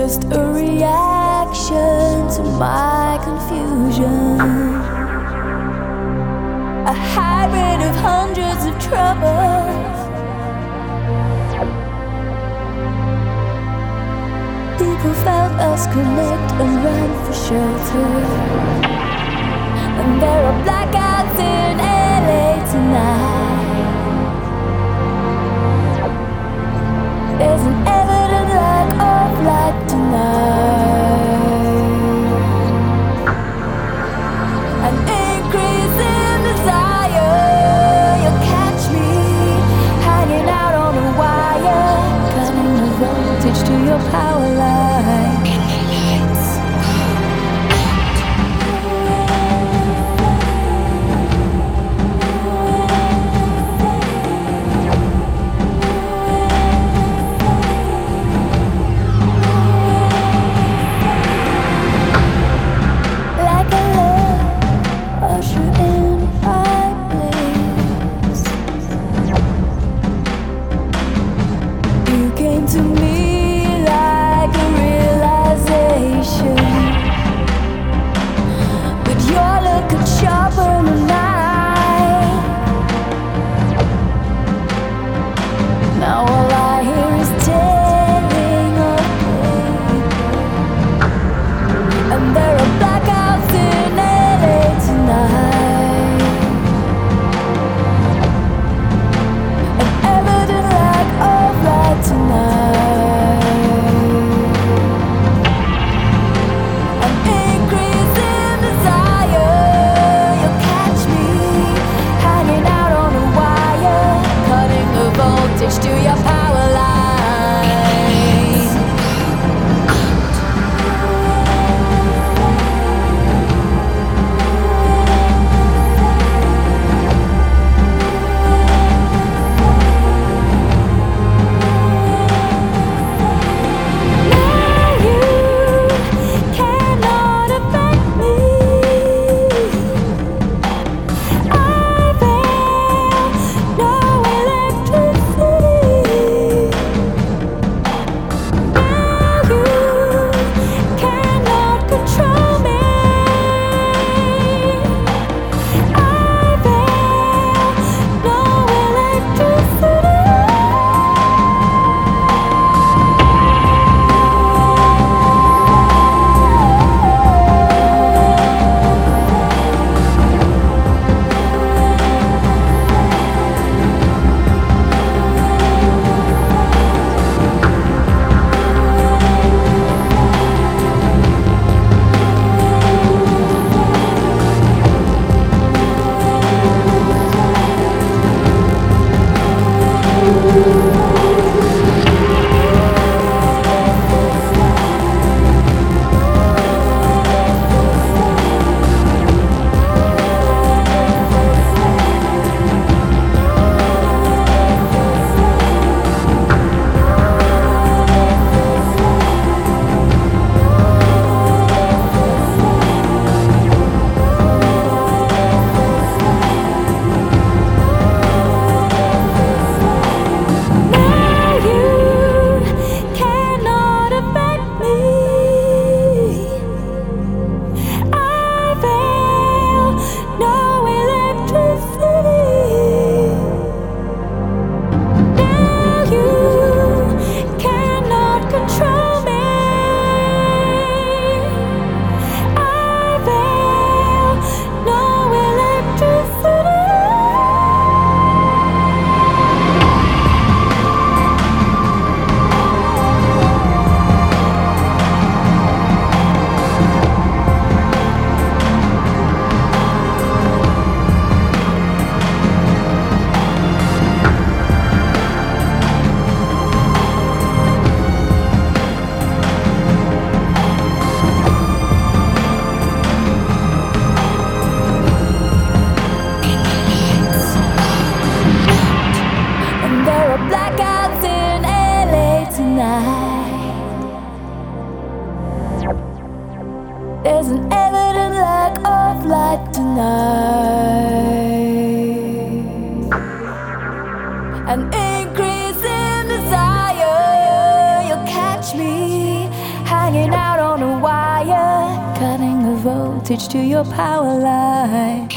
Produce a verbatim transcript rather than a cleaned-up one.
just a reaction to my confusion, a hybrid of hundreds of troubles. People felt us connect and ran for shelter, and there are blackouts in L A tonight. There's an evident lack of light tonight, an increase in desire. You'll catch me hanging out on a wire, cutting the voltage to your power line. To me like a realization, but your look could sharpen a knife. Now all I hear is telling of people, and there are blackouts in L A tonight, an evident lack of light tonight. To your power line. Now you cannot affect me. I feel no electricity. There's an evident lack of light tonight, an increase in desire. You'll catch me high voltage to your power line.